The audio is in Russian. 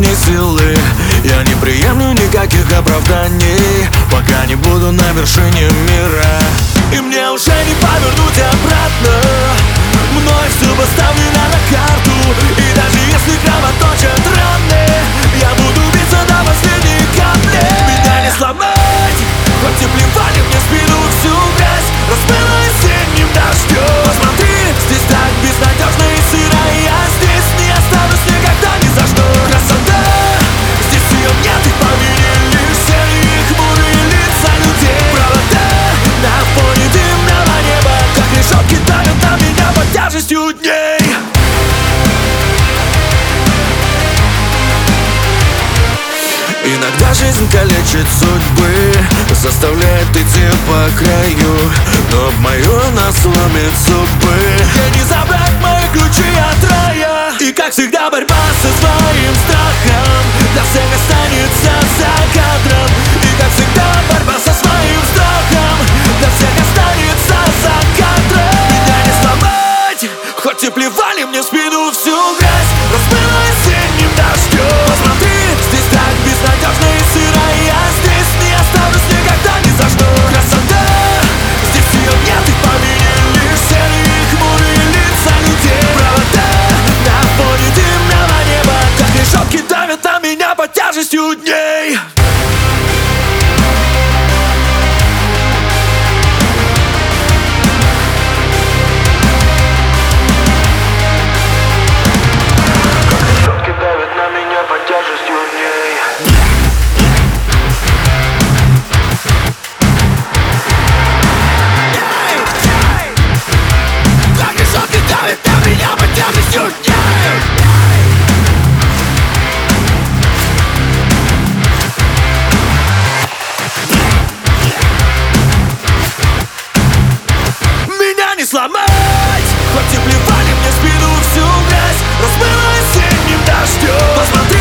мне силы. Я не приемлю никаких оправданий, пока не буду на вершине мира. И мне уже не повернуть обратно, мной все поставлено на карту. И даже если кровоточат раны, я буду биться до последней капли. Меня не сломать, хоть и плевали мне в спину всю грязь, размыла осенним дождем. Посмотри, здесь так безнадежно и сыро, я здесь не останусь никогда ни за что. Красота, здесь ее нет, и поверили лишь серые хмурые лица людей. Провода на фоне дымного неба, как решетки давят на меня под тяжестью дней. Иногда жизнь калечит судьбы, заставляет идти по краю, но об мою она сломит зубы. И не забрать мои ключи от рая. И как всегда борьба со своим страхом для всех останется за кадром. И как всегда борьба со своим страхом для всех останется за кадром. Меня не сломать, хоть и плевали мне в спину всю грязь, размыла осенним дождем. Посмотри, здесь так безнадежно и сыро, я здесь не останусь никогда ни за что. Красота, здесь ее нет, и поверили лишь серые хмурые лица людей. Провода на фоне дымного неба, как решетки давят на меня под тяжестью дней. Сломать, хоть и плевали мне в спину всю грязь, размыла осенним дождем. Посмотри,